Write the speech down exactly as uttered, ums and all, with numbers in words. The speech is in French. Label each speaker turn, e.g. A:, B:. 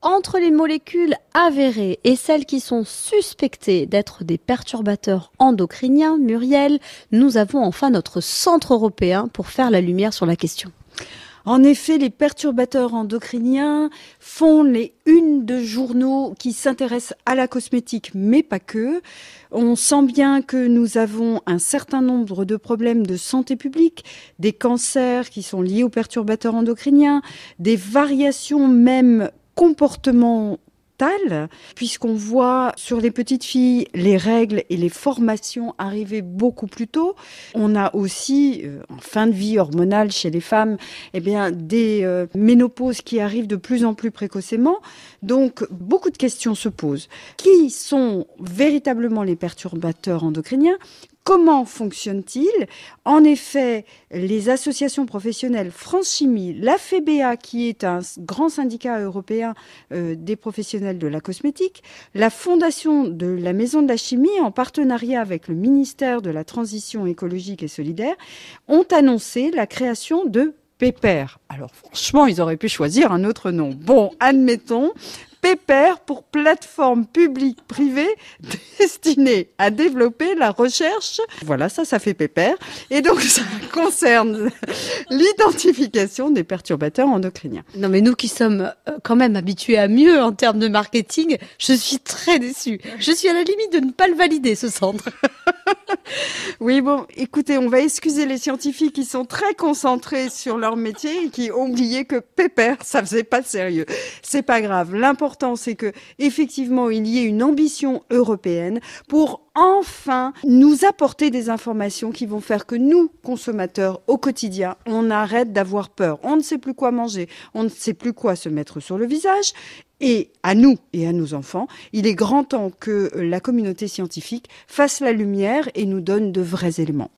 A: Entre les molécules avérées et celles qui sont suspectées d'être des perturbateurs endocriniens, Muriel, nous avons enfin notre centre européen pour faire la lumière sur la question.
B: En effet, les perturbateurs endocriniens font les unes de journaux qui s'intéressent à la cosmétique, mais pas que. On sent bien que nous avons un certain nombre de problèmes de santé publique, des cancers qui sont liés aux perturbateurs endocriniens, des variations même comportementales, puisqu'on voit sur les petites filles les règles et les formations arriver beaucoup plus tôt. On a aussi, euh, en fin de vie hormonale chez les femmes, eh bien, des euh, ménopauses qui arrivent de plus en plus précocement. Donc, beaucoup de questions se posent. Qui sont véritablement les perturbateurs endocriniens ? Comment fonctionne-t-il ? En effet, les associations professionnelles France Chimie, la F E B A, qui est un grand syndicat européen euh, des professionnels de la cosmétique, la Fondation de la Maison de la Chimie, en partenariat avec le ministère de la Transition écologique et solidaire, ont annoncé la création de Pépère. Alors franchement, ils auraient pu choisir un autre nom. Bon, admettons. Pépère pour plateforme publique-privée destinée à développer la recherche. Voilà, ça, ça fait Pépère. Et donc, ça concerne l'identification des perturbateurs endocriniens.
A: Non, mais nous qui sommes quand même habitués à mieux en termes de marketing, je suis très déçue. Je suis à la limite de ne pas le valider, ce centre.
B: Oui, bon, écoutez, on va excuser les scientifiques qui sont très concentrés sur leur métier et qui ont oublié que Pépère, ça faisait pas de sérieux. C'est pas grave. L'important, c'est que, effectivement, il y ait une ambition européenne pour enfin nous apporter des informations qui vont faire que nous, consommateurs, au quotidien, on arrête d'avoir peur. On ne sait plus quoi manger, on ne sait plus quoi se mettre sur le visage. Et à nous et à nos enfants, il est grand temps que la communauté scientifique fasse la lumière et nous donne de vrais éléments.